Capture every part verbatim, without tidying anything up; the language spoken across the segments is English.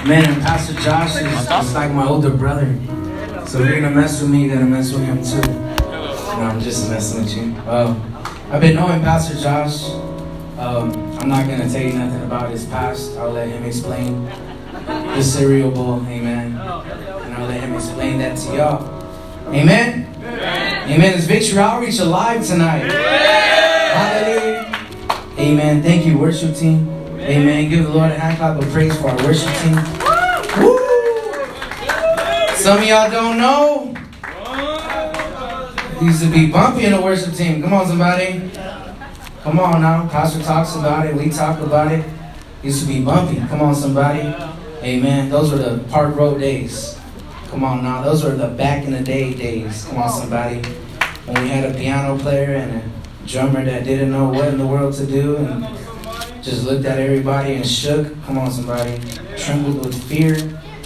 Man, and Pastor Josh is just like my older brother. So if you're going to mess with me, you got to mess with him too. No, I'm just messing with you. Uh, I've been knowing Pastor Josh. Um, I'm not going to tell you nothing about his past. I'll let him explain the cereal bowl. Amen. And I'll let him explain that to y'all. Amen. Amen. Is Victory Outreach alive tonight? Hallelujah. Amen. Thank you, worship team. Amen. Give the Lord a hand clap of praise for our worship team. Woo! Some of y'all don't know. It used to be bumpy in the worship team. Come on, somebody. Come on now. Pastor talks about it. We talk about it. It used to be bumpy. Come on, somebody. Amen. Those were the Park Road days. Come on now. Those were the back in the day days. Come on, somebody. When we had a piano player and a drummer that didn't know what in the world to do and just looked at everybody and shook. Come on, somebody. Trembled with fear.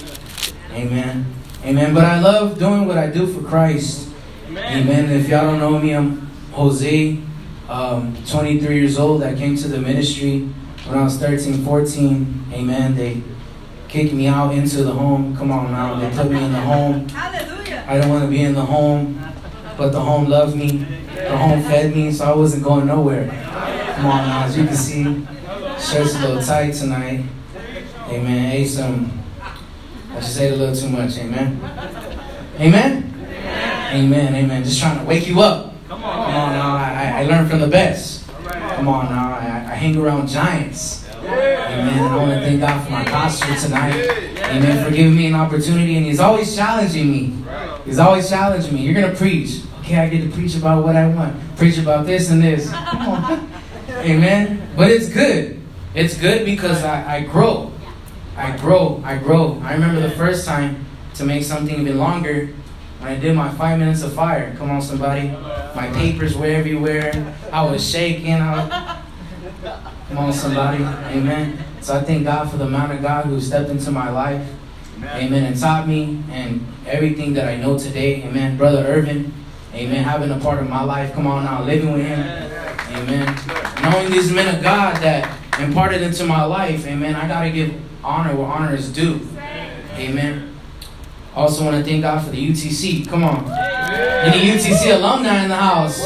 Amen. Amen. But I love doing what I do for Christ. Amen. Amen. If y'all don't know me, I'm Jose. Um, twenty-three years old. I came to the ministry when I was thirteen, fourteen. Amen. They kicked me out into the home. Come on now. They put me in the home. Hallelujah. I didn't want to be in the home, but the home loved me. The home fed me, so I wasn't going nowhere. Come on now. As you can see, shirt's a little tight tonight. Amen. Ate some, I just ate a little too much. Amen. Amen. Amen. Amen. Just trying to wake you up. Come on, Come on now. I, I learned from the best. Come on now. I, I hang around giants. Amen. I want to thank God for my pastor tonight. Amen. For giving me an opportunity. And he's always challenging me. He's always challenging me. You're going to preach. Okay, I get to preach about what I want. Preach about this and this. Come on. Amen. But it's good. It's good because I, I grow. I grow. I grow. I remember the first time to make something even longer when I did my five minutes of fire. Come on, somebody. My papers were everywhere. I was shaking. I was... Come on, somebody. Amen. So I thank God for the man of God who stepped into my life. Amen. And taught me and everything that I know today. Amen. Brother Irvin. Amen. Having a part of my life. Come on now. Living with him. Amen. Knowing these men of God that imparted into my life. Amen. I got to give honor where honor is due. Amen. Also want to thank God for the U T C. Come on. Any U T C alumni in the house?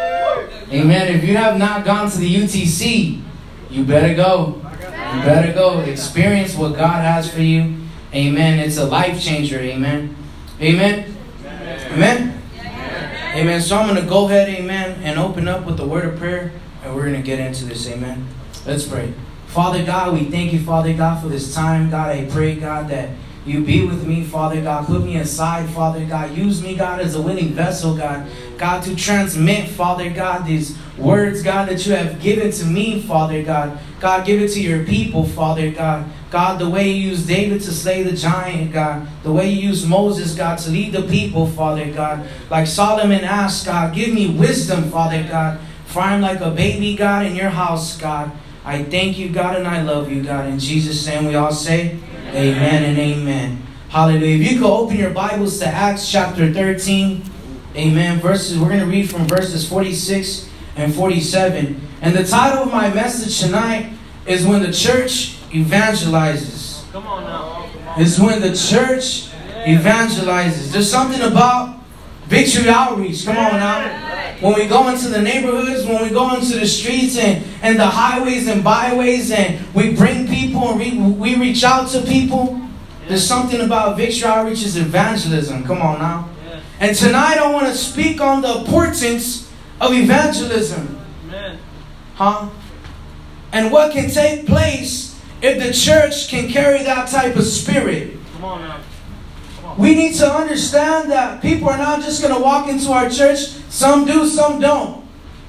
Amen. If you have not gone to the U T C, you better go. You better go. Experience what God has for you. Amen. It's a life changer. Amen. Amen. Amen. Amen. So I'm going to go ahead, amen, and open up with the word of prayer, and we're going to get into this, amen. Let's pray. Father God, we thank you, Father God, for this time. God, I pray, God, that you be with me, Father God. Put me aside, Father God. Use me, God, as a willing vessel, God. God, to transmit, Father God, these words, God, that you have given to me, Father God. God, give it to your people, Father God. God, the way you used David to slay the giant, God. The way you used Moses, God, to lead the people, Father God. Like Solomon asked, God, give me wisdom, Father God. For I'm like a baby, God, in your house, God. I thank you, God, and I love you, God. In Jesus' name we all say, amen and amen. Hallelujah. If you could open your Bibles to Acts chapter thirteen. Amen. Verses, we're going to read from verses forty-six and forty-seven. And the title of my message tonight is When the Church Evangelizes. Come on now. It's when the church evangelizes. There's something about Victory Outreach. Come on now. When we go into the neighborhoods, when we go into the streets and, and the highways and byways, and we bring people and re, we reach out to people, there's something about Victory Outreach's evangelism. Come on now. And tonight I want to speak on the importance of evangelism. Huh? And what can take place if the church can carry that type of spirit. Come on now. We need to understand that people are not just going to walk into our church. Some do, some don't.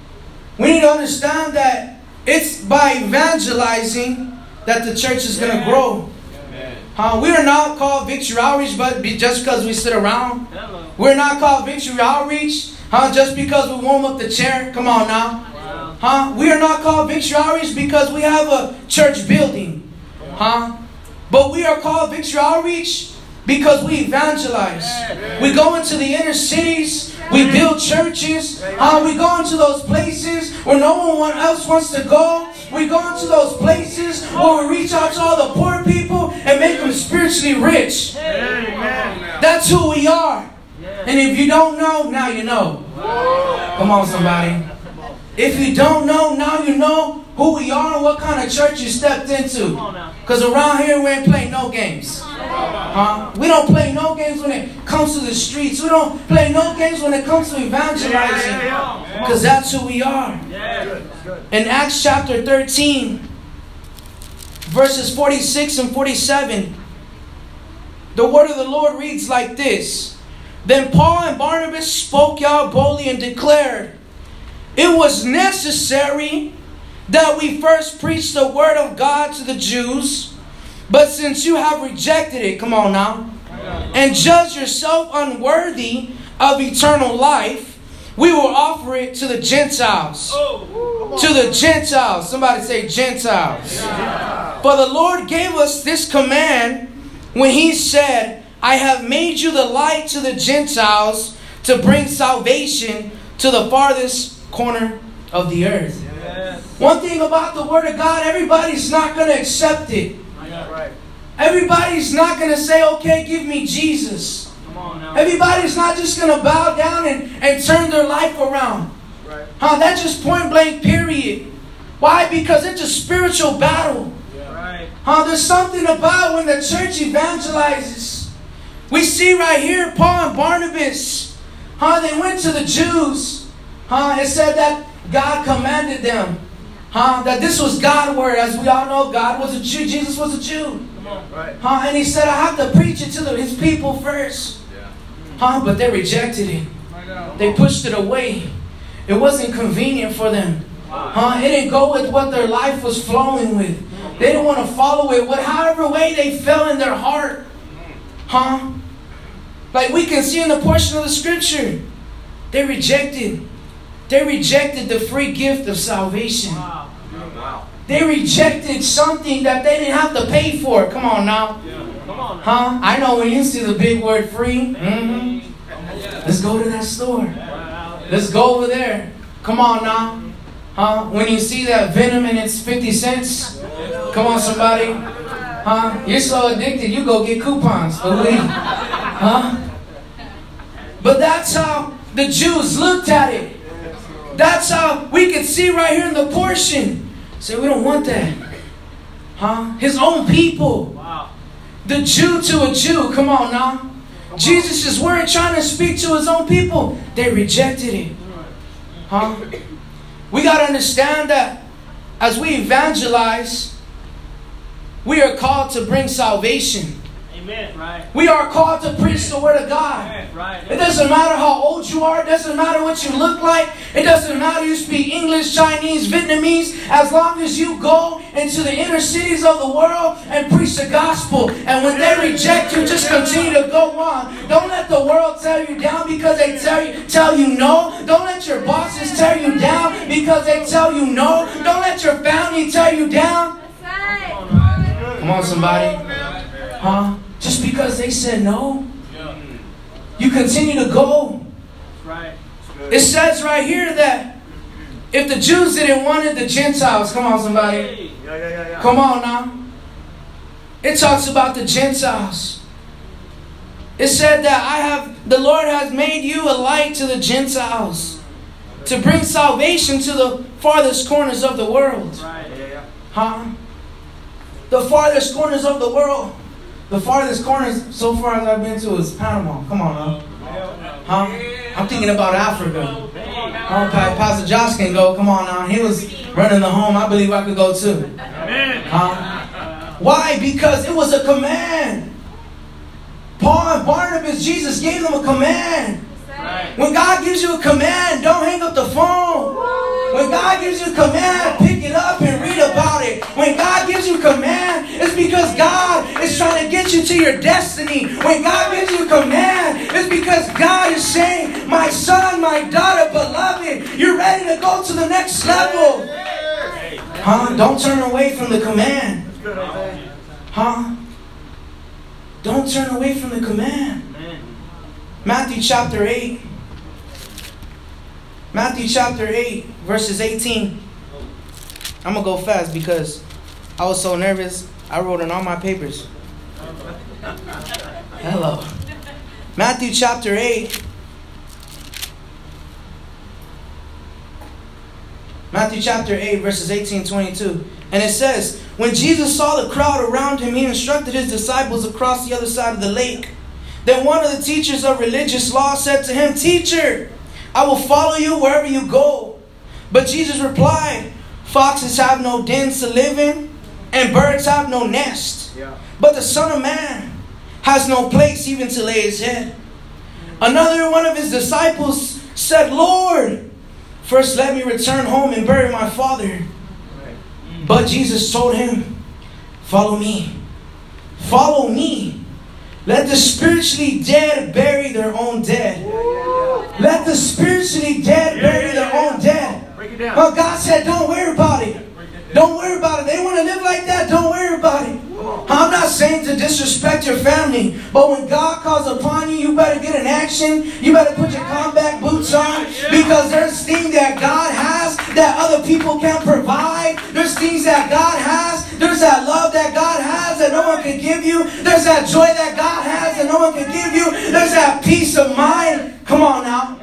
We need to understand that it's by evangelizing that the church is going to grow. Uh, we are not called Victory Outreach but be, just because we sit around. We're not called Victory Outreach huh, just because we warm up the chair. Come on now. Huh? We are not called Victory Outreach because we have a church building. Huh? But we are called Victory Outreach because we evangelize. We go into the inner cities. We build churches. Uh, we go into those places where no one else wants to go. We go into those places where we reach out to all the poor people and make them spiritually spiritually rich. That's who we are. And if you don't know, now you know. Come on, somebody. If you don't know, now you know who we are and what kind of church you stepped into. Because around here, we ain't playing no games. Huh? We don't play no games when it comes to the streets. We don't play no games when it comes to evangelizing. Because that's who we are. In Acts chapter thirteen, verses forty-six and forty-seven, the word of the Lord reads like this. Then Paul and Barnabas spoke out boldly and declared, it was necessary that we first preach the word of God to the Jews. But since you have rejected it, come on now, and judge yourself unworthy of eternal life, we will offer it to the Gentiles. To the Gentiles. Somebody say Gentiles. For the Lord gave us this command when He said, I have made you the light to the Gentiles to bring salvation to the farthest corner of the earth. Yes. One thing about the Word of God, everybody's not going to accept it. Right. Everybody's not going to say, okay, give me Jesus. Come on now. Everybody's not just going to bow down and, and turn their life around. Right. Huh? That's just point blank period. Why? Because it's a spiritual battle. Yeah. Right. Huh? There's something about when the church evangelizes. We see right here Paul and Barnabas. Huh? They went to the Jews. Huh? It said that God commanded them. Huh? That this was God's word. As we all know, God was a Jew. Jesus was a Jew. Come on. Right. Huh? And He said, I have to preach it to the, His people first. Yeah. Huh? But they rejected it. They pushed it away. It wasn't convenient for them. Wow. Huh? It didn't go with what their life was flowing with. They didn't want to follow it with however way they felt in their heart. Huh? Like we can see in the portion of the scripture. They rejected. They rejected the free gift of salvation. Wow. Wow. They rejected something that they didn't have to pay for. Come on now. Yeah. Come on now. Huh? I know when you see the big word free. Mm-hmm. Let's go to that store. Let's go over there. Come on now. Huh? When you see that Venom and it's fifty cents. Come on, somebody. Huh? You're so addicted, you go get coupons. Believe. Huh? But that's how the Jews looked at it. That's how we can see right here in the portion. Say, we don't want that. Huh? His own people. Wow. The Jew to a Jew. Come on now. Come Jesus' on. Word trying to speak to His own people. They rejected it. Huh? We got to understand that as we evangelize, we are called to bring salvation. Amen. Right. We are called to preach the Word of God. Amen. Right. It doesn't matter how old you are. It doesn't matter what you look like. It doesn't matter you speak English, Chinese, Vietnamese. As long as you go into the inner cities of the world and preach the gospel. And when they reject you, just continue to go on. Don't let the world tear you down because they tell you, tell you no. Don't let your bosses tear you down because they tell you no. Don't let your family tear you down. Come on, somebody. Huh? Just because they said no, you continue to go. It says right here that if the Jews didn't want it, the Gentiles. Come on, somebody. Come on now. It talks about the Gentiles. It said that I have, the Lord has made you a light to the Gentiles to bring salvation to the farthest corners of the world. Huh? The farthest corners of the world. The farthest corners so far as I've been to is Panama. Come on now. Huh? I'm thinking about Africa. Oh, Pastor Josh can go. Come on now. He was running the home. I believe I could go too. Huh? Why? Because it was a command. Paul and Barnabas, Jesus gave them a command. When God gives you a command, don't hang up the phone. When God gives you a command, pick it up and read about it. When God gives you a command, it's because God is trying to get you to your destiny. When God gives you a command, it's because God is saying, my son, my daughter, beloved, you're ready to go to the next level. Huh? Don't turn away from the command. Huh? Don't turn away from the command. Matthew chapter eight. Matthew chapter eight, verses eighteen. I'm going to go fast because I was so nervous. I wrote in all my papers. Hello. Matthew chapter eight. Matthew chapter eight, verses eighteen to twenty-two. And it says, when Jesus saw the crowd around him, he instructed his disciples across the other side of the lake. Then one of the teachers of religious law said to him, Teacher, I will follow you wherever you go. But Jesus replied, Foxes have no dens to live in, and birds have no nest. Yeah. But the Son of Man has no place even to lay his head. Another one of his disciples said, Lord, first let me return home and bury my father. But Jesus told him, Follow me. Follow me. Let the spiritually dead bury their own dead. Let the spiritually dead bury their own dead. But God said, don't worry about it. Don't worry about it. They want to live like that. Don't worry about it. I'm not saying to disrespect your family, but when God calls upon you, you better get in action. You better put your combat boots on, because there's things that God has that other people can't provide. There's things that God has. There's that love that God has that no one can give you. There's that joy that God has that no one can give you. There's that peace of mind. Come on now.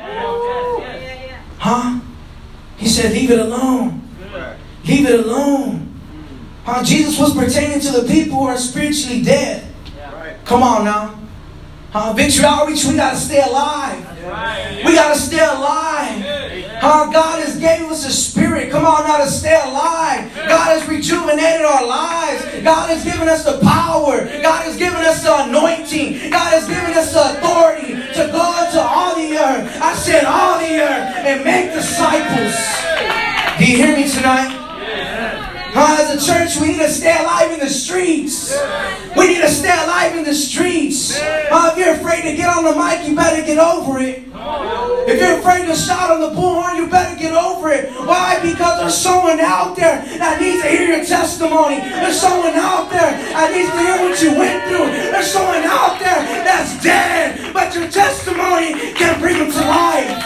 Huh? He said, leave it alone. Leave it alone. Huh? Jesus was pertaining to the people who are spiritually dead. Come on now. Huh? Victory Outreach, we got to stay alive. We got to stay alive. Huh? God has gave us a spirit. Come on now, to stay alive. God has rejuvenated our lives. God has given us the power. God has given us the anointing. God has given us the authority to go into all the earth. I said all the earth and make disciples. Do you hear me tonight? Uh, as a church, we need to stay alive in the streets. We need to stay alive in the streets. Uh, if you're afraid to get on the mic, you better get over it. If you're afraid to shout on the bullhorn, you better get over it. Why? Because there's someone out there that needs to hear your testimony. There's someone out there that needs to hear what you went through. There's someone out there that's dead, but your testimony can bring them to life.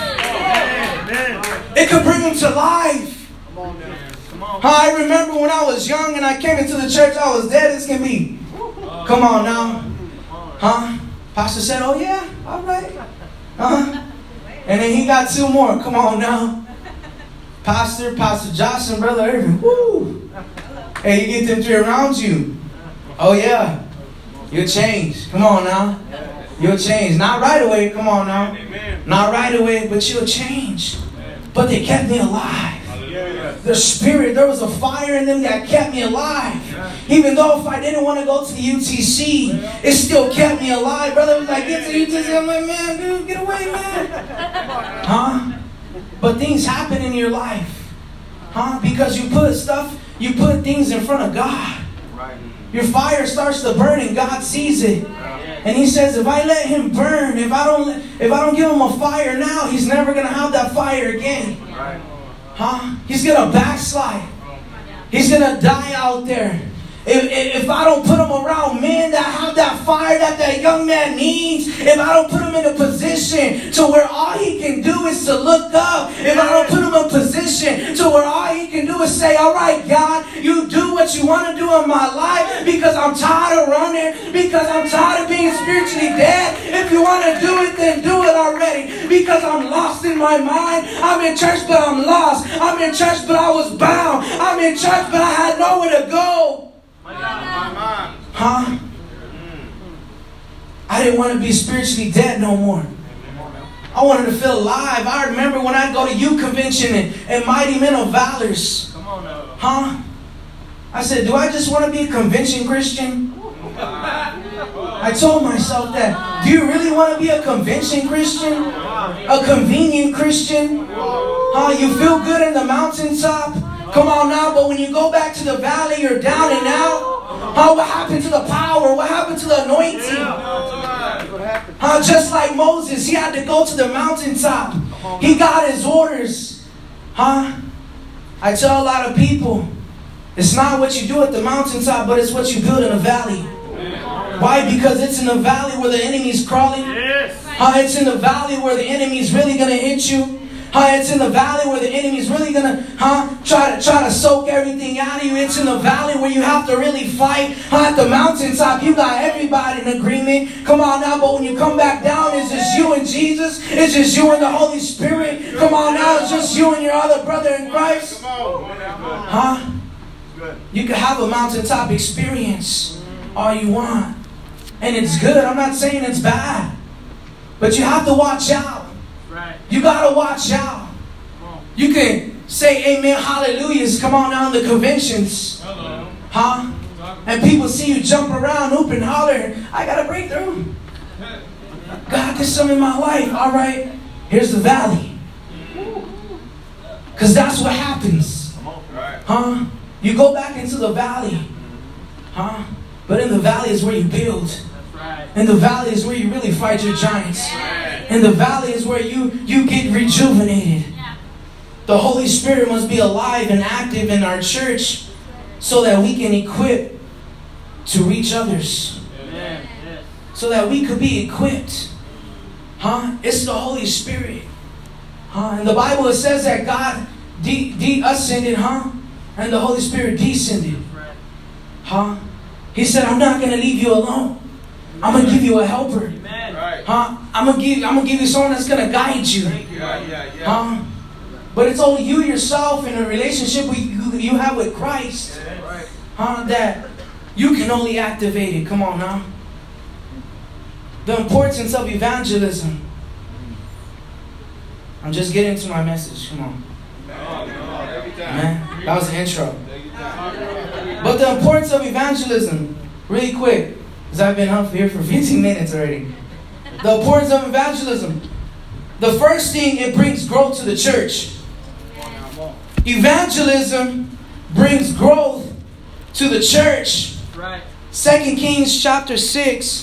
It can bring them to life. I remember when I was young and I came into the church, I was dead as can be. Come on now. Huh? Pastor said, oh yeah? All right. Uh-huh. And then he got two more. Come on now. Pastor, Pastor Josh and Brother Irvin. Woo! Hey, you get them three around you. Oh yeah. You'll change. Come on now. You'll change. Not right away. Come on now. Not right away, but you'll change. But they kept me alive. The spirit, there was a fire in them that kept me alive. Even though if I didn't want to go to the U T C, it still kept me alive. Brother was like, get to the U T C. I'm like, man, dude, get away, man. Huh? But things happen in your life. Huh? Because you put stuff, you put things in front of God. Your fire starts to burn and God sees it. And he says, if I let him burn, if I don't if I don't give him a fire now, he's never going to have that fire again. Huh? He's going to backslide. He's going to die out there. If, if I don't put him around men that have that fire that that young man needs, if I don't put him in a position to where all he can do is to look up, if I don't put him in a position to where all he can do is say, all right, God, you do what you want to do in my life, because I'm tired of running, because I'm tired of being spiritually dead. If you want to do it, then do it already, because I'm lost in my mind. I'm in church, but I'm lost. I'm in church, but I was bound. I'm in church, but I had nowhere to go. Huh? I didn't want to be spiritually dead no more. I wanted to feel alive. I remember when I'd go to youth convention and, and Mighty Men of Valors. Huh? I said, do I just want to be a convention Christian? I told myself that. Do you really want to be a convention Christian? A convenient Christian? Huh? You feel good in the mountaintop? Come on now, but when you go back to the valley, you're down and out. Huh? What happened to the power? What happened to the anointing? Huh? Just like Moses, he had to go to the mountaintop. He got his orders. Huh? I tell a lot of people, it's not what you do at the mountaintop, but it's what you build in the valley. Why? Because it's in the valley where the enemy's crawling. Huh? It's in the valley where the enemy's really going to hit you. Huh? It's in the valley where the enemy's really gonna, huh, try to try to soak everything out of you. It's in the valley where you have to really fight. Huh? At the mountaintop, you got everybody in agreement. Come on now, but when you come back down, it's just you and Jesus. It's just you and the Holy Spirit. Come on now, it's just you and your other brother in Christ. Huh? You can have a mountaintop experience all you want. And it's good. I'm not saying it's bad. But you have to watch out. You got to watch out. You can say amen, hallelujahs. Come on now in the conventions. Huh? And people see you jump around, hoop and holler. I got a breakthrough. God did something in my life. All right. Here's the valley. Because that's what happens. Huh? You go back into the valley. Huh? But in the valley is where you build. In the valley is where you really fight your giants. In the valley is where you, you get rejuvenated. The Holy Spirit must be alive and active in our church so that we can equip to reach others. So that we could be equipped. Huh? It's the Holy Spirit. Huh? In the Bible it says that God de- de- ascended, huh? And the Holy Spirit descended. Huh? He said, I'm not going to leave you alone. I'm going to give you a helper. Huh? I'm going to give I'm going to give you someone that's going to guide you. Huh? But it's only you yourself in a relationship you, you have with Christ. Huh? That you can only activate it. Come on now. The importance of evangelism. I'm just getting to my message. Come on. Man, that was the intro. But the importance of evangelism, really quick, because I've been up here for fifteen minutes already. The importance of evangelism. The first thing, it brings growth to the church. Evangelism brings growth to the church. Second Kings chapter six.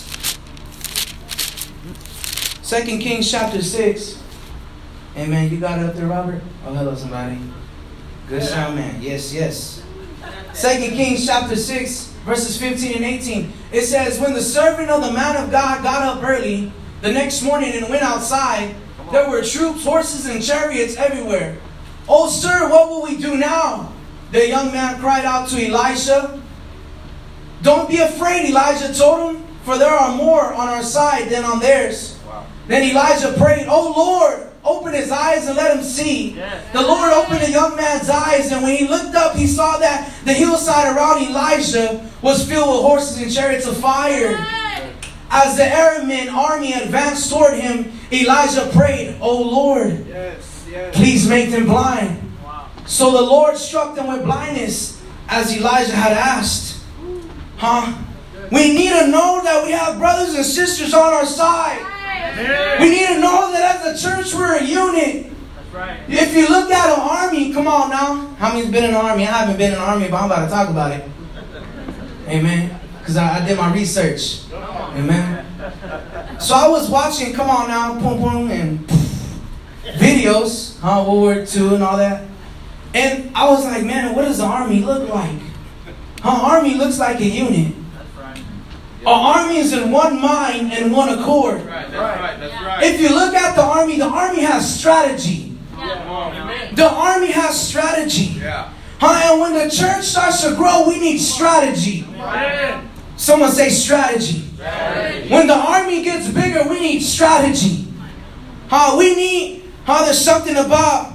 Second Kings chapter six. Hey man, you got it up there, Robert? Oh, hello somebody. Good sound man. Yes, yes. Second Kings chapter six, verses fifteen and eighteen. It says, when the servant of the man of God got up early the next morning and went outside, there were troops, horses, and chariots everywhere. Oh, sir, what will we do now? The young man cried out to Elisha. Don't be afraid, Elijah told him, for there are more on our side than on theirs. Wow. Then Elijah prayed, oh Lord, open his eyes and let him see. Yes. The Lord opened the young man's eyes, and when he looked up, he saw that the hillside around Elijah was filled with horses and chariots of fire. Yes. As the Aramean army advanced toward him, Elijah prayed, oh Lord, yes, yes. please make them blind. Wow. So the Lord struck them with blindness, as Elijah had asked. Huh? We need to know that we have brothers and sisters on our side. Yeah. We need to know that as a church we're a unit. That's right. If you look at an army, come on now. How many's been in an army? I haven't been in an army, but I'm about to talk about it. Amen. Because I, I did my research. Amen. So I was watching, come on now, boom boom and videos, huh, World War Two and all that. And I was like, man, what does the army look like? Huh, army looks like a unit. An army is in one mind and one accord. That's right, that's right, that's right. If you look at the army, the army has strategy. Yeah. The army has strategy. Yeah. Huh? And when the church starts to grow, we need strategy. Yeah. Someone say strategy. strategy. When the army gets bigger, we need strategy. Huh? We need, huh? There's something about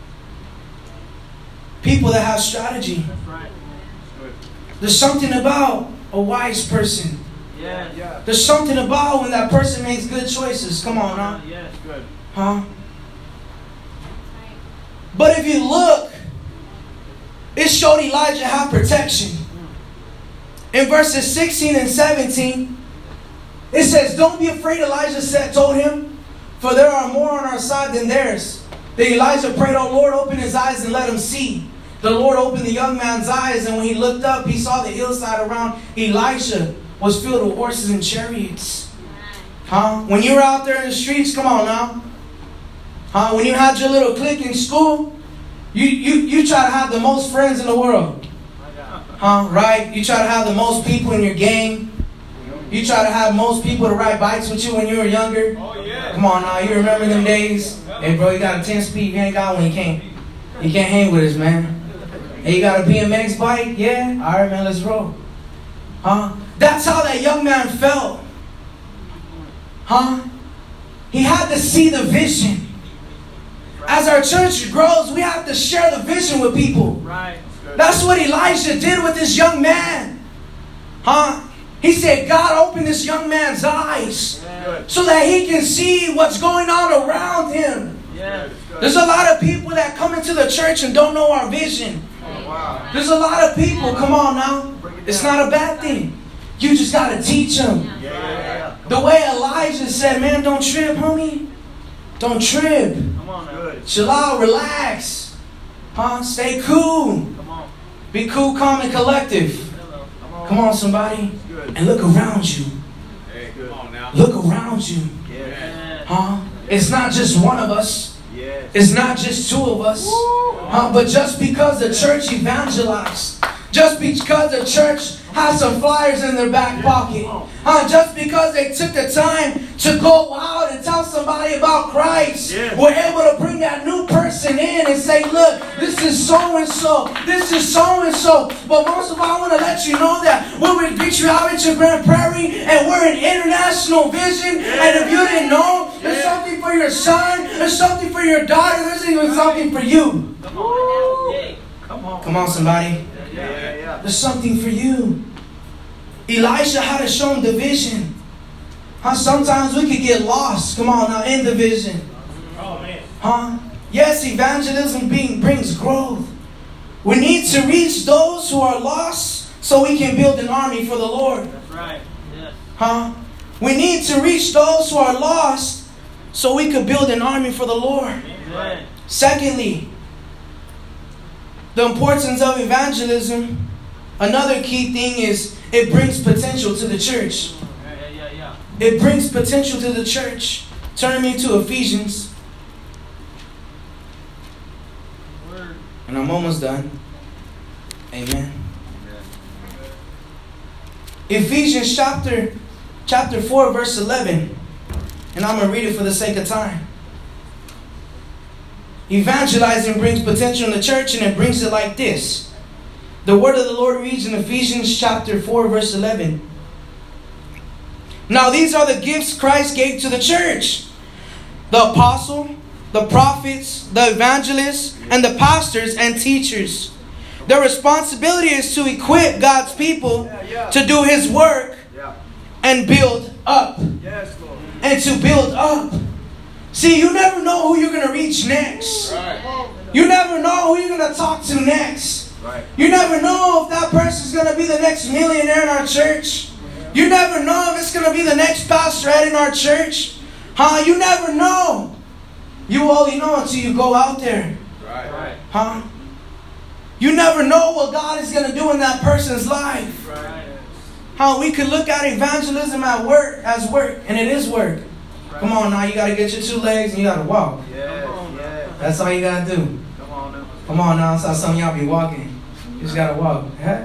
people that have strategy. That's right. There's something about a wise person. Yeah, yeah. There's something about when that person makes good choices. Come on, huh? Yeah, it's good. Huh? But if you look, it showed Elijah have protection. In verses sixteen and seventeen, it says, don't be afraid, Elijah said, told him, for there are more on our side than theirs. Then Elijah prayed, oh Lord, open his eyes and let him see. The Lord opened the young man's eyes, and when he looked up, he saw the hillside around Elisha was filled with horses and chariots. Huh? When you were out there in the streets, come on now. Huh? When you had your little clique in school, you, you, you try to have the most friends in the world. Huh? Right? You try to have the most people in your gang. You try to have most people to ride bikes with you when you were younger. Oh, yeah. Come on now, you remember them days? Hey bro, you got a ten speed, you ain't got one, you can't. You can't hang with us, man. Hey, you got a B M X bike? Yeah? Alright man, let's roll. Huh? That's how that young man felt. Huh? He had to see the vision. As our church grows, we have to share the vision with people. Right. That's what Elijah did with this young man. Huh? He said, God, open this young man's eyes so that he can see what's going on around him. There's a lot of people that come into the church and don't know our vision. There's a lot of people, come on now. It's not a bad thing. You just got to teach them. The way Elijah said, man, don't trip, homie. Don't trip. Chill out, relax. Huh? Stay cool. Be cool, calm, and collective. Come on, somebody. And look around you. Look around you. Huh? It's not just one of us. It's not just two of us. Huh? But just because the church evangelized, just because the church has some flyers in their back pocket, huh? Just because they took the time to go out and tell somebody about Christ, we're able to bring that new person in and say, look, this is so-and-so, this is so-and-so. But most of all, I want to let you know that we're with Victory Outreach in Grand Prairie, and we're an international vision. And if you didn't know, there's something for your son, there's something for your daughter, there's even something for you. Come on. Come on. Come on, somebody. Yeah, yeah. There's something for you. Elisha had to show him the vision. Huh? Sometimes we could get lost. Come on now, in the vision. Oh man. Huh? Yes, evangelism being, brings growth. We need to reach those who are lost so we can build an army for the Lord. That's right. Yes. Huh? We need to reach those who are lost so we could build an army for the Lord. Amen. Secondly, the importance of evangelism. Another key thing is it brings potential to the church. Yeah, yeah, yeah. It brings potential to the church. Turn me to Ephesians. Word. And I'm almost done. Amen. Ephesians chapter, chapter four, verse eleven. And I'm going to read it for the sake of time. Evangelizing brings potential in the church, and it brings it like this. The word of the Lord reads in Ephesians chapter four, verse eleven. Now these are the gifts Christ gave to the church. The apostle, the prophets, the evangelists, and the pastors and teachers. Their responsibility is to equip God's people Yeah, yeah. to do His work Yeah. and build up. Yes, Lord. And to build up. See, you never know who you're going to reach next. Right. You never know who you're going to talk to next. Right. You never know if that person's going to be the next millionaire in our church. You never know if it's going to be the next pastorette in our church. Huh? You never know. You only know until you go out there. Right. Right. Huh? You never know what God is going to do in that person's life. Right. How we could look at evangelism at work as work, and it is work. Come on now, you got to get your two legs and you got to walk. Yes, yes. That's all you got to do. Come on now. Come on now, that's how some of y'all be walking. You just got to walk. Huh?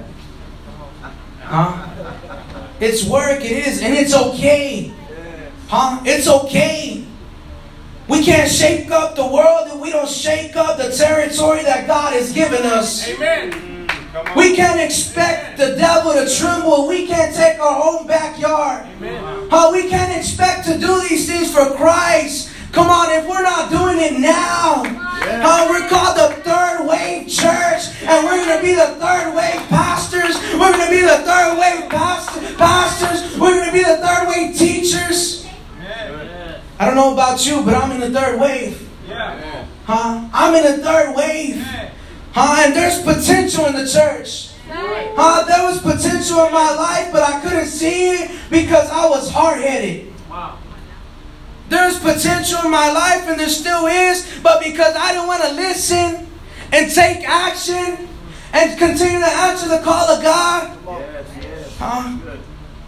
Huh? It's work, it is, and it's okay. Huh? It's okay. We can't shake up the world if we don't shake up the territory that God has given us. Amen. Come on. We can't expect the devil to tremble. We can't take our own backyard. Amen. How we can't expect to do these things for Christ. Come on, if we're not doing it now, Yeah. how we're called the third wave church, and we're going to be the third wave pastors. We're going to be the third wave past- pastors. We're going to be the third wave teachers. Yeah. I don't know about you, but I'm in the third wave. Yeah. Huh? I'm in the third wave. Yeah. Huh? And there's potential in the church. Huh? There was potential in my life, but I couldn't see it because I was hard-headed. Wow. There's potential in my life, and there still is, but because I didn't want to listen and take action and continue to answer the call of God. Yes, yes. Huh? Good.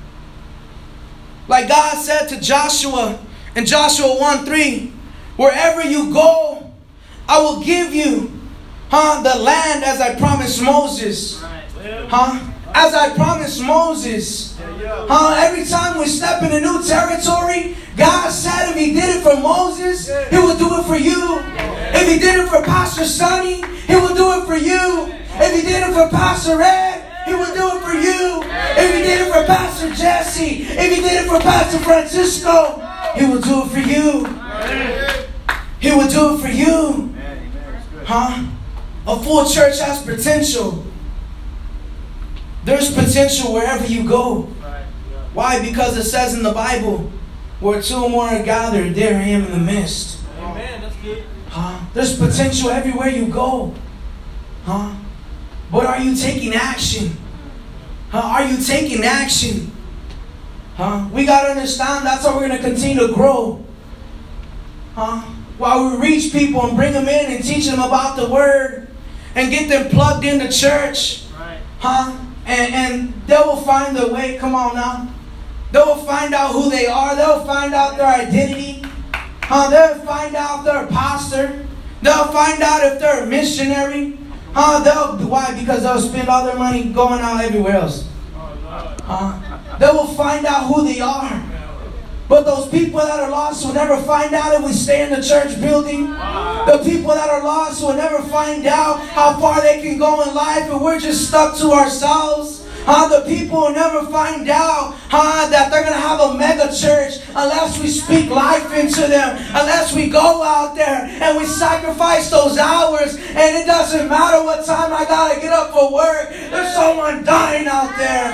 Like God said to Joshua in Joshua one three, wherever you go, I will give you, huh, the land as I promised Moses. Right. Huh? As I promised Moses, huh? Every time we step in a new territory, God said if He did it for Moses, He will do it for you. If He did it for Pastor Sonny, He will do it for you. If He did it for Pastor Ed, He will do it for you. If He did it for Pastor Jesse, if He did it for Pastor Francisco, He will do it for you. He will do it for you. Huh? A full church has potential. There's potential wherever you go. Why? Because it says in the Bible, where two or more are gathered, there I am in the midst. Amen. That's good. Huh? There's potential everywhere you go. Huh? But are you taking action? Huh? Are you taking action? Huh? We got to understand that's how we're going to continue to grow. Huh? While we reach people and bring them in and teach them about the Word and get them plugged into church. Right. Huh? And, and they will find their way. Come on now. They will find out who they are. They'll find out their identity. Huh? They'll find out if they're a pastor. They'll find out if they're a missionary. Huh? They'll, why? Because they'll spend all their money going out everywhere else. Huh? They will find out who they are. But those people that are lost will never find out if we stay in the church building. The people that are lost will never find out how far they can go in life and we're just stuck to ourselves. Uh, the people will never find out uh, that they're going to have a mega church unless we speak life into them. Unless we go out there and we sacrifice those hours. And it doesn't matter what time I got to get up for work. There's someone dying out there.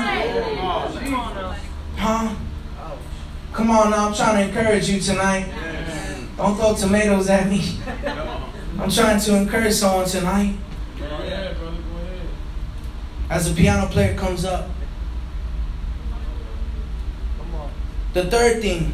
Huh? Come on now, I'm trying to encourage you tonight. Don't throw tomatoes at me. I'm trying to encourage someone tonight. As the piano player comes up. The third thing.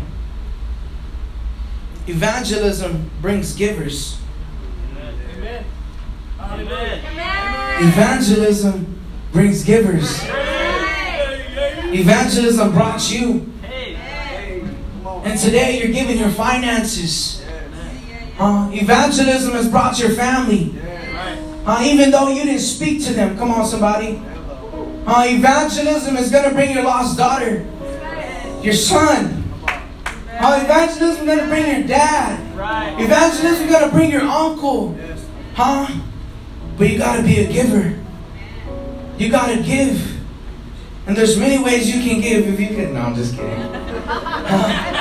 Evangelism brings givers. Amen. Amen. Evangelism brings givers. Evangelism brought you. And today you're giving your finances. Uh, evangelism has brought your family. Uh, even though you didn't speak to them. Come on, somebody. Uh, evangelism is going to bring your lost daughter. Your son. Uh, evangelism is going to bring your dad. Evangelism is going to bring your uncle. Huh? But you got to be a giver. You got to give. And there's many ways you can give if you can. No, I'm just kidding. Uh,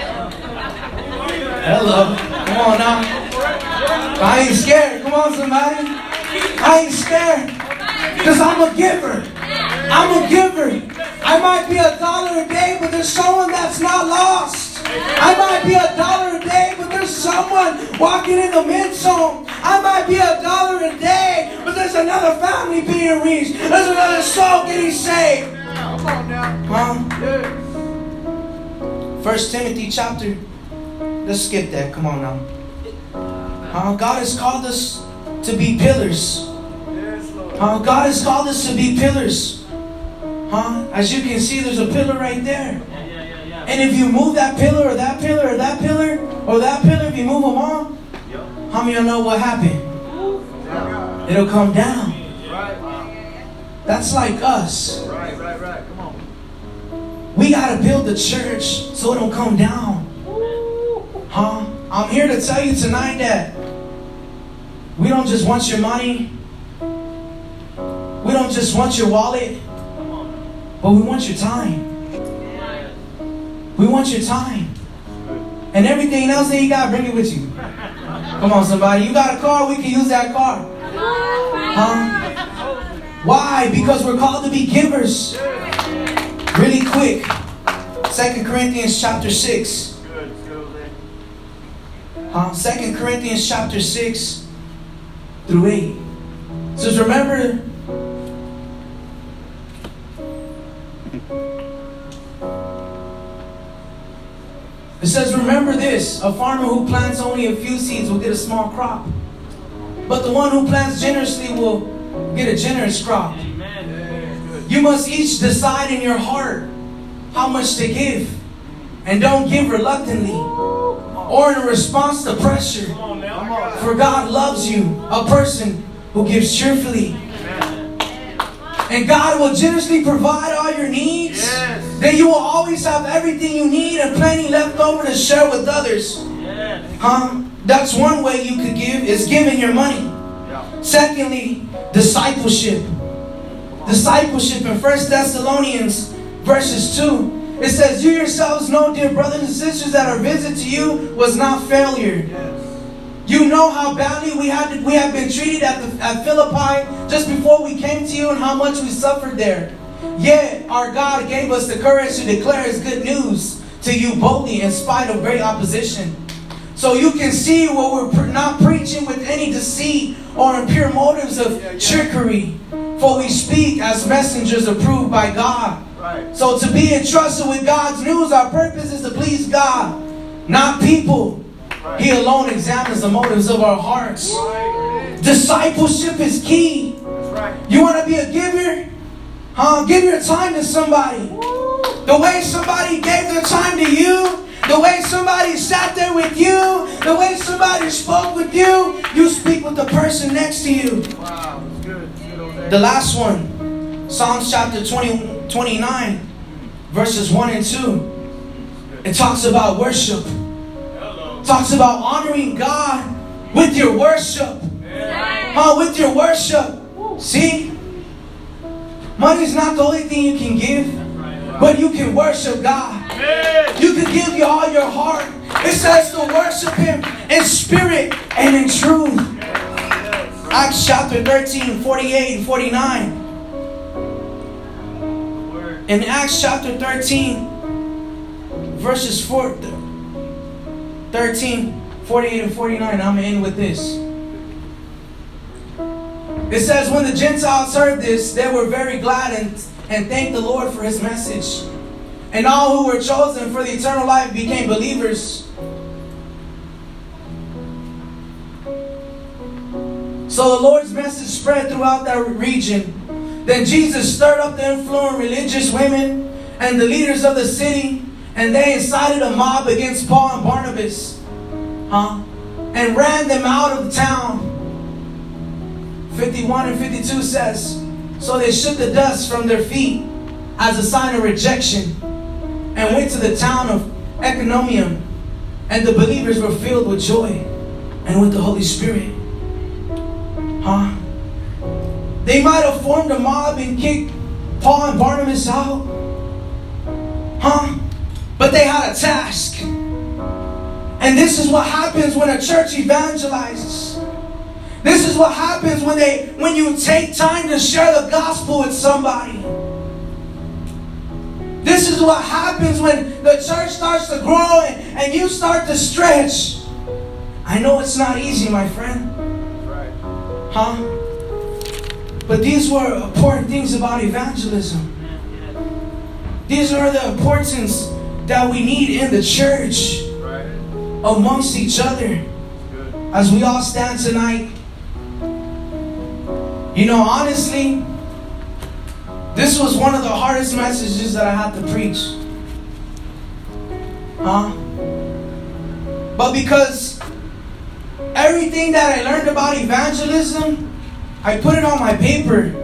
Hello. Come on now. I ain't scared. Come on, somebody. I ain't scared. Because I'm a giver. I'm a giver. I might be a dollar a day, but there's someone that's not lost. I might be a dollar a day, but there's someone walking in the mid zone. I might be a dollar a day, but there's another family being reached. There's another soul getting saved. Come on now. Huh? First Timothy chapter. Let's skip that. Come on now. Uh, God has called us to be pillars. Uh, God has called us to be pillars. Huh? As you can see, there's a pillar right there. And if you move that pillar or that pillar or that pillar or that pillar, if you move them all, how many of you know what happened? It'll come down. That's like us. We got to build the church so it don't come down. Huh? I'm here to tell you tonight that we don't just want your money. We don't just want your wallet. But we want your time. We want your time. And everything else that you got, bring it with you. Come on, somebody. You got a car, we can use that car. Huh? Why? Because we're called to be givers. Really quick. Second Corinthians chapter six. Uh, Second Corinthians chapter six through eight. It says, remember, it says, remember this, a farmer who plants only a few seeds will get a small crop. But the one who plants generously will get a generous crop. Amen. You must each decide in your heart how much to give. And don't give reluctantly or in response to pressure. For God loves you, a person who gives cheerfully. And God will generously provide all your needs. Yes. Then you will always have everything you need and plenty left over to share with others. Yes. Huh? That's one way you could give, is giving your money. Yeah. Secondly, discipleship. Discipleship in First Thessalonians verses two. It says, you yourselves know, dear brothers and sisters, that our visit to you was not failure. Yes. You know how badly we had to, we have been treated at, the, at Philippi just before we came to you, and how much we suffered there. Yet our God gave us the courage to declare His good news to you boldly in spite of great opposition. So you can see what we're pre- not preaching with any deceit or impure motives of Yeah, yeah. trickery. For we speak as messengers approved by God. Right. So to be entrusted with God's news, our purpose is to please God, not people. Right. He alone examines the motives of our hearts. Right. Discipleship is key. That's right. You want to be a giver? Huh? Give your time to somebody. The way somebody gave their time to you, the way somebody sat there with you, the way somebody spoke with you, you speak with the person next to you. Wow. That's good. That's good over there. The last one, Psalms chapter twenty, twenty-nine, verses one and two. It talks about worship. Hello. Talks about honoring God with your worship. Yeah. Huh? With your worship. See? Money is not the only thing you can give, but you can worship God. Yes. You can give you all your heart. It says to worship Him in spirit and in truth. Yes. Acts chapter thirteen, forty-eight and forty-nine. Word. In Acts chapter thirteen, verses four, thirteen, forty-eight and forty-nine, I'm going to end with this. It says, when the Gentiles heard this, they were very glad and, and thanked the Lord for His message. And all who were chosen for the eternal life became believers. So the Lord's message spread throughout that region. Then Jesus stirred up the influential religious women and the leaders of the city, and they incited a mob against Paul and Barnabas, huh? and ran them out of the town. fifty-one and fifty-two says, so they shook the dust from their feet as a sign of rejection and went to the town of Iconium, and the believers were filled with joy and with the Holy Spirit. Huh? They might have formed a mob and kicked Paul and Barnabas out. Huh? But they had a task. And this is what happens when a church evangelizes. This is what happens when they when you take time to share the gospel with somebody. This is what happens when the church starts to grow and, and you start to stretch. I know it's not easy, my friend. Right. Huh? But these were important things about evangelism. These are the importance that we need in the church, Right. amongst each other. Good. As we all stand tonight. You know, honestly, this was one of the hardest messages that I had to preach. Huh? But because everything that I learned about evangelism, I put it on my paper.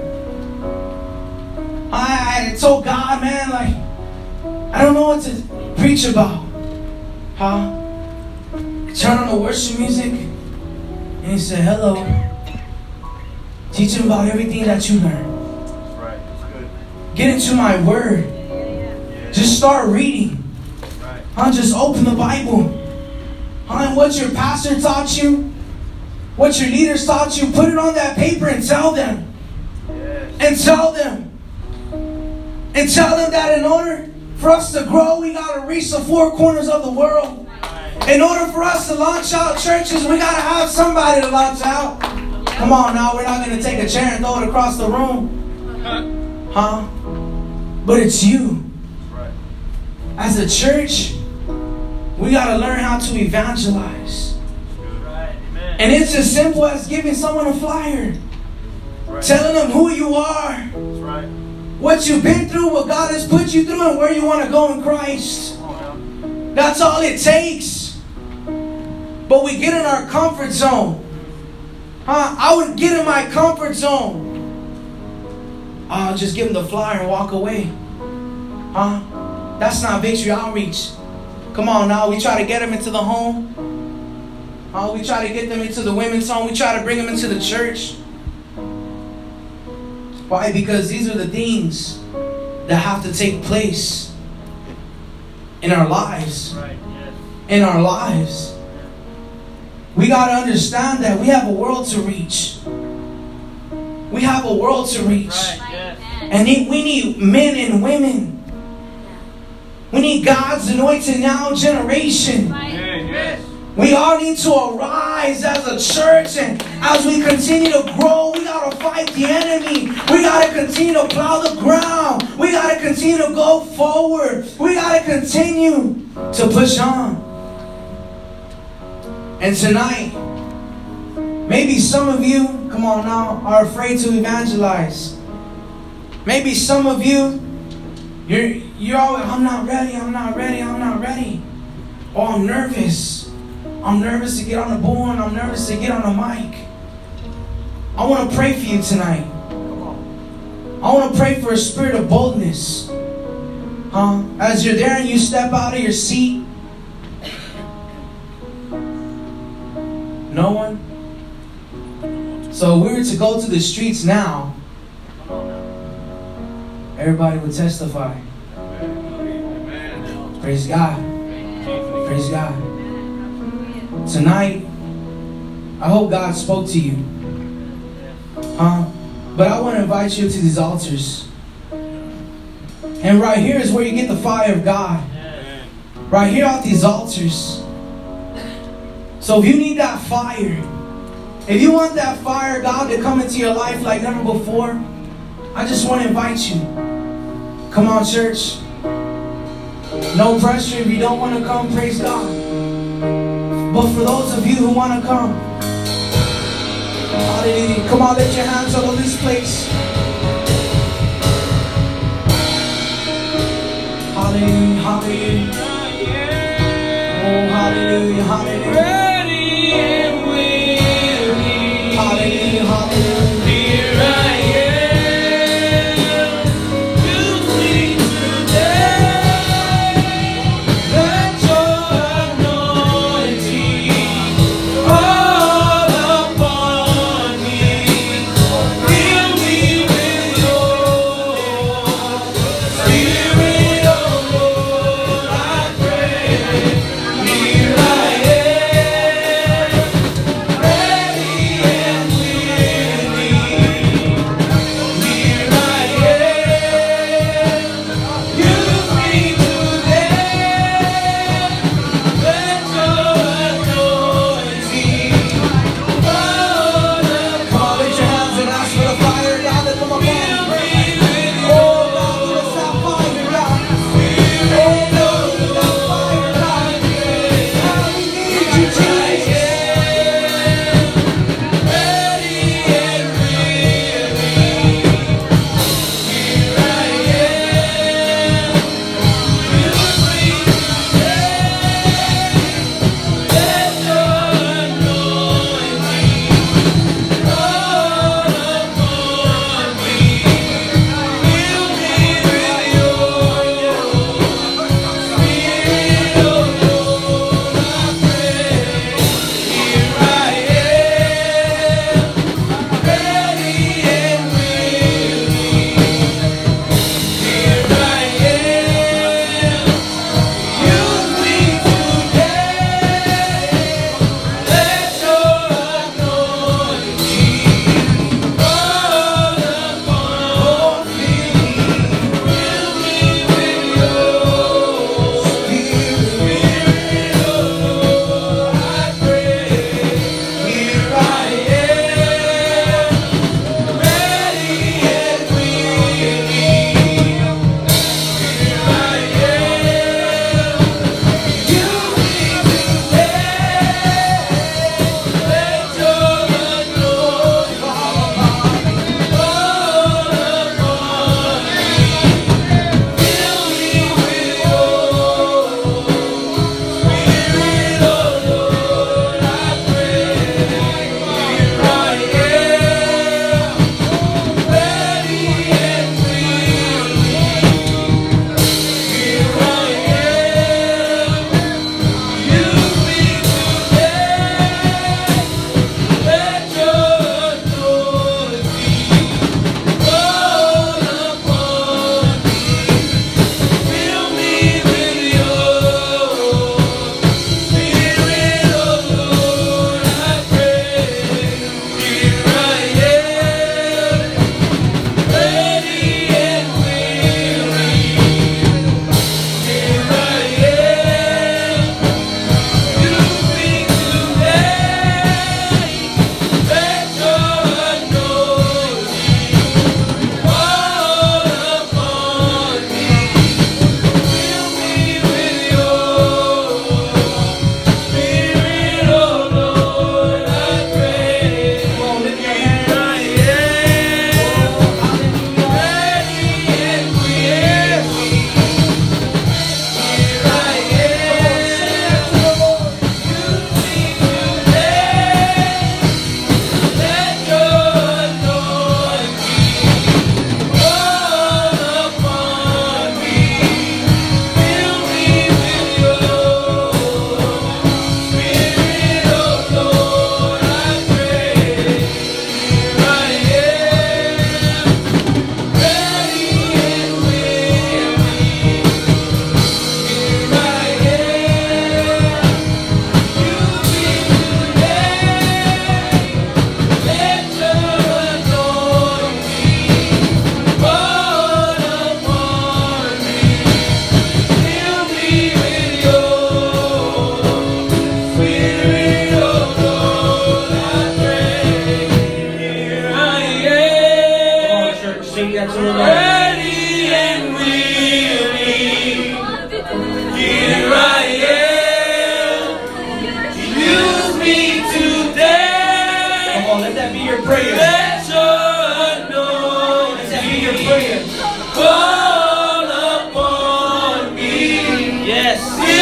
I, I told God, man, like, I don't know what to preach about. Huh? I turned on the worship music, and He said, hello. Teach him about everything that you learned. That's right. That's good. Get into my word. Yeah. Just start reading. Right. Huh? Just open the Bible. Huh? And what your pastor taught you, what your leaders taught you, put it on that paper and tell them. Yes. And tell them. And tell them that in order for us to grow, we got to reach the four corners of the world. In order for us to launch out churches, we got to have somebody to launch out. Come on now, we're not going to take a chair and throw it across the room. Huh? But it's you. Right. As a church, we got to learn how to evangelize. Right. Amen. And it's as simple as giving someone a flyer. Right. Telling them who you are. That's right. What you've been through, what God has put you through, and where you want to go in Christ. Come on now. That's all it takes. But we get in our comfort zone. Huh? I would get in my comfort zone. I'll just give them the flyer and walk away. Huh? That's not Victory Outreach. Come on now, we try to get them into the home. Uh, we try to get them into the women's home. We try to bring them into the church. Why? Because these are the things that have to take place in our lives. Right, yes. In our lives. We got to understand that we have a world to reach. We have a world to reach. Right, yes. And we need men and women. We need God's anointed now generation. Yes, yes. We all need to arise as a church, and as we continue to grow, we got to fight the enemy. We got to continue to plow the ground. We got to continue to go forward. We got to continue to push on. And tonight, maybe some of you, come on now, are afraid to evangelize. Maybe some of you, you're, you're always, I'm not ready, I'm not ready, I'm not ready. Or I'm nervous. I'm nervous to get on the board. I'm nervous to get on the mic. I want to pray for you tonight. I want to pray for a spirit of boldness. Huh? As you're there and you step out of your seat. No one? So if we were to go to the streets now, everybody would testify. Praise God. Praise God. Tonight, I hope God spoke to you. Huh? But I want to invite you to these altars. And right here is where you get the fire of God. Right here at these altars. So if you need that fire, if you want that fire, God, to come into your life like never before, I just want to invite you. Come on, church. No pressure if you don't want to come, praise God. But for those of you who want to come, hallelujah, come on, lift your hands all over this place. Hallelujah, hallelujah. Oh, hallelujah, hallelujah. Ready and willing. Hallelujah, hallelujah. Here I am to sing today. Let your anointing fall upon me. Fill me with your Spirit, oh Lord, I pray. Here I am.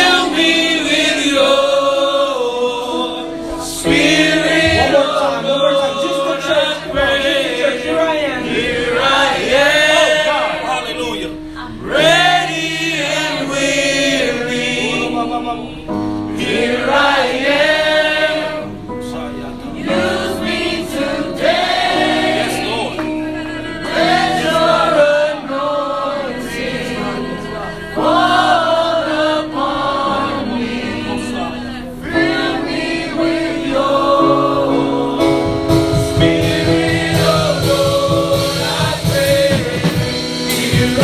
Fill me with your Spirit. One more time, one more time. Just the church. Come on, just the church. Here I am. Here I am. Oh, God. Hallelujah. Ready and willing. Here I am. Use me today. Yes, Lord. Let your anointing fall upon me. Fill me with your Spirit, oh Lord, I pray. Here I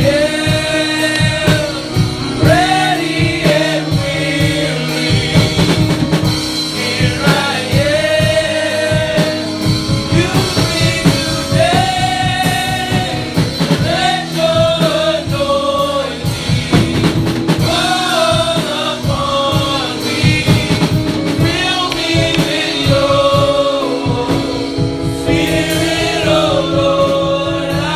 am, ready and willing. Here I am, use me today. Let your anointing fall upon me. Fill me with your Spirit, oh Lord, I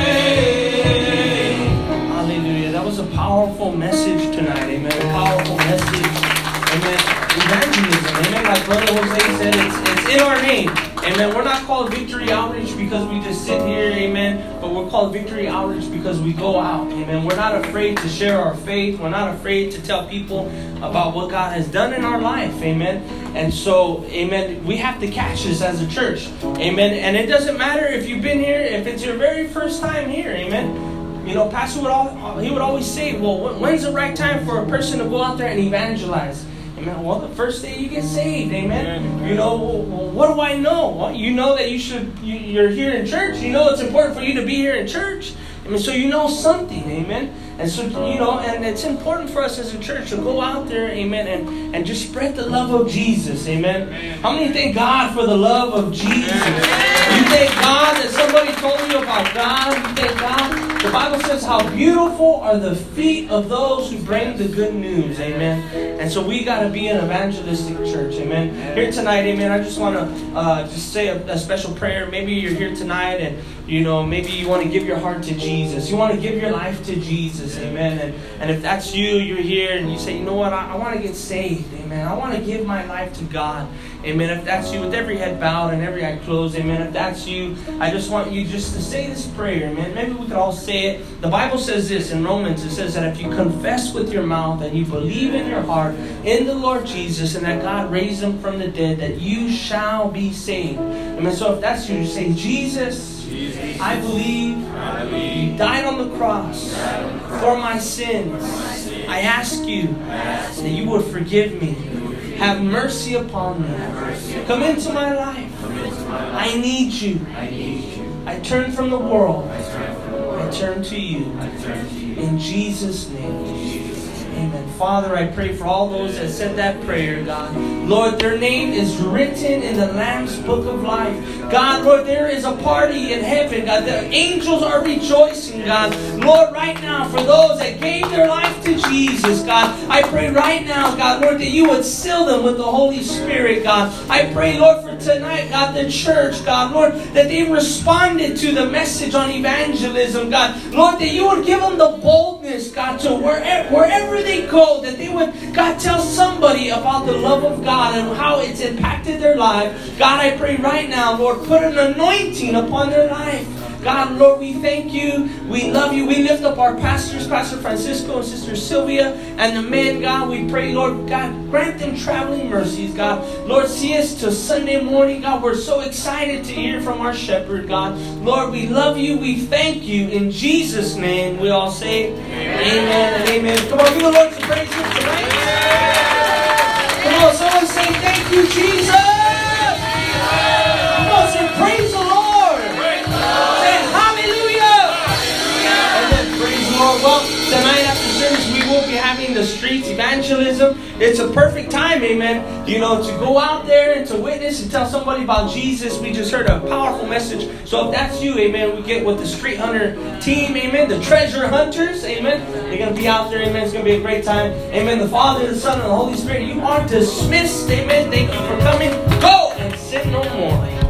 pray. Hallelujah. That was a powerful message tonight. Amen. A powerful message. Amen. Evangelism. Amen. Like Brother Jose said, it's, it's in our name. Amen. We're not called Victory Outreach because we just sit here. Amen. But we're called Victory Outreach because we go out. Amen. We're not afraid to share our faith. We're not afraid to tell people about what God has done in our life. Amen. And so, amen, we have to catch this as a church. Amen. And it doesn't matter if you've been here, if it's your very first time here. Amen. You know, Pastor would all, he would always say, well, when- when's the right time for a person to go out there and evangelize? Amen. Well, the first day you get saved. Amen. You know, well, what do I know? Well, you know that you should, you, you're here in church. You know it's important for you to be here in church. Amen. So you know something. Amen. And so, you know, and it's important for us as a church to go out there, amen, and, and just spread the love of Jesus, amen. How many thank God for the love of Jesus? You thank God that somebody told you about God. You thank God. The Bible says how beautiful are the feet of those who bring the good news, amen. And so we got to be an evangelistic church, amen. Here tonight, amen, I just want to uh, just say a, a special prayer. Maybe you're here tonight and, you know, maybe you want to give your heart to Jesus. You want to give your life to Jesus, amen. And, and if that's you, you're here and you say, you know what, I, I want to get saved, amen. I want to give my life to God, amen. If that's you, with every head bowed and every eye closed, amen. If that's you, I just want you just to say this prayer, amen. Maybe we could all say it. The Bible says this in Romans. It says that if you confess with your mouth and you believe in your heart in the Lord Jesus and that God raised him from the dead, that you shall be saved. Amen. So if that's you, you say, Jesus, Jesus, I believe, I believe you died on the cross for my sins. I ask you that you would forgive me. Have mercy upon me. Come into my life. I need you. I turn from the world. I turn to you. In Jesus' name. Amen. Father, I pray for all those that said that prayer, God. Lord, their name is written in the Lamb's Book of Life. God, Lord, there is a party in heaven, God. The angels are rejoicing, God. Lord, right now, for those that gave their life to Jesus, God, I pray right now, God, Lord, that you would seal them with the Holy Spirit, God. I pray, Lord, for tonight, God, the church, God, Lord, that they responded to the message on evangelism, God. Lord, that you would give them the boldness, God, to wherever, wherever they go, that they would, God, tell somebody about the love of God and how it's impacted their life. God, I pray right now, Lord, put an anointing upon their life. God, Lord, we thank you. We love you. We lift up our pastors, Pastor Francisco and Sister Sylvia, and the men, God. We pray, Lord, God, grant them traveling mercies, God. Lord, see us till Sunday morning, God. We're so excited to hear from our shepherd, God. Lord, we love you. We thank you. In Jesus' name, we all say amen, amen and amen. Come on, give the Lord some praise tonight. Come on, someone say thank you, Jesus. Come on, say praise the Lord. Well, tonight after service we will be having the streets evangelism. It's a perfect time, amen, you know, to go out there and to witness and tell somebody about Jesus. We just heard a powerful message. So if that's you, amen, we get with the street hunter team, amen, the treasure hunters, amen. They're going to be out there, amen. It's going to be a great time. Amen. The Father, the Son, and the Holy Spirit, you are dismissed, amen. Thank you for coming. Go and sin no more.